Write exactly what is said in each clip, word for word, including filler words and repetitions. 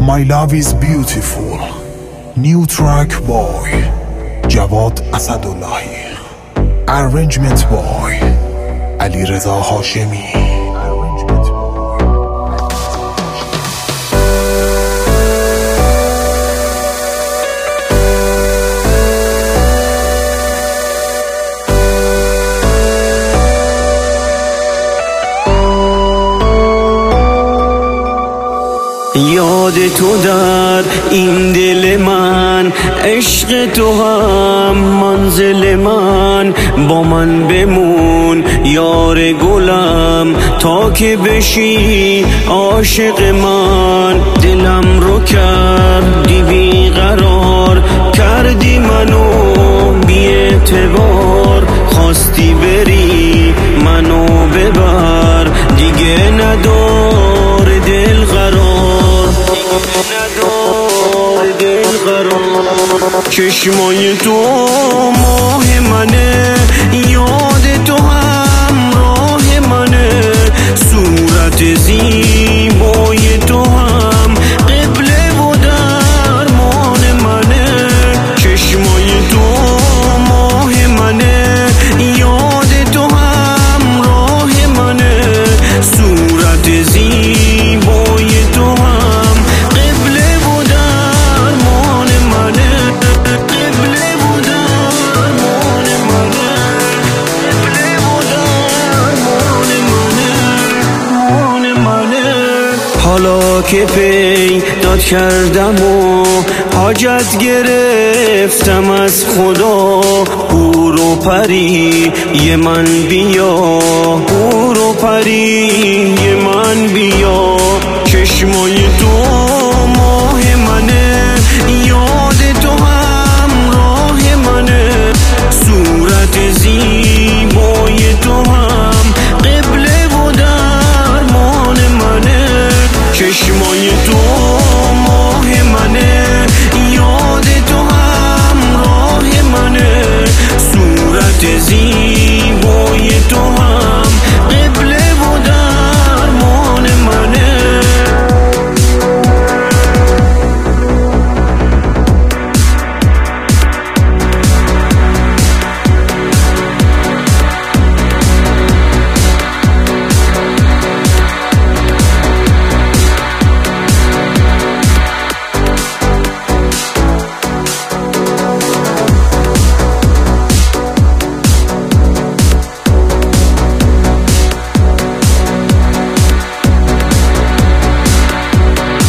My love is beautiful. New track boy جواد اسداللهی. Arrangement boy علیرضا هاشمی. یاد تو در این دل من، عشق تو هم منزل من. با من بمون یار گلم تا که بشی عاشق من. دلم رو کردی بیقرار، کردی منو بی اعتبار. خواستی بری منو ببر، دیگه ندار دل قرار، ندار دل قرار. چشمای تو ماه منه، یاد تو همراه منه. صورت زیبای تو هم قبله و درمان منه. چشمای تو ماه منه، یاد تو همراه منه. صورت زیبای تو هم قبله و درمان منه. قبله و درمان منه. قبله و درمان منه. منه. حالا که پیدات کردم و حاجت گرفتم از خدا، حور و پری یه من بیا، حور و پری یه من بیا. چشمای تو ماه منه، یاد تو همراه منه. صورت زیبای تو هم قبله و درمان منه. چشمای تو ماه منه، یاد تو همراه منه. صورت زیبای تو هم قبله و درمان منه.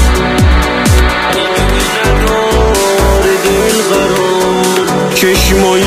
چشمای